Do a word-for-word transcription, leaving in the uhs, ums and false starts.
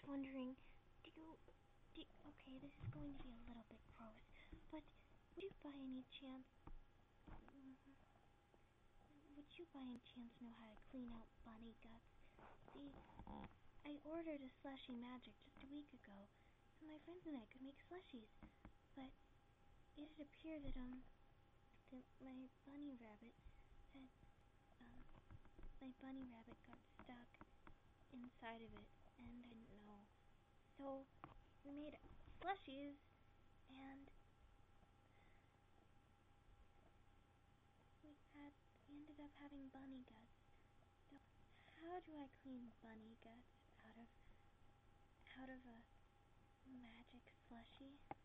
wondering, do you, do, okay, this is going to be a little bit gross, but would you by any chance, mm, would you by any chance know how to clean out bunny guts? See, I ordered a slushy magic just a week ago, so my friends and I could make slushies, but it had appeared that, um, that my bunny rabbit had, um, my bunny rabbit got stuck inside of it, and I didn't know. So, we made slushies, and we had, we ended up having bunny guts. So, how do I clean bunny guts out of, out of a magic slushie?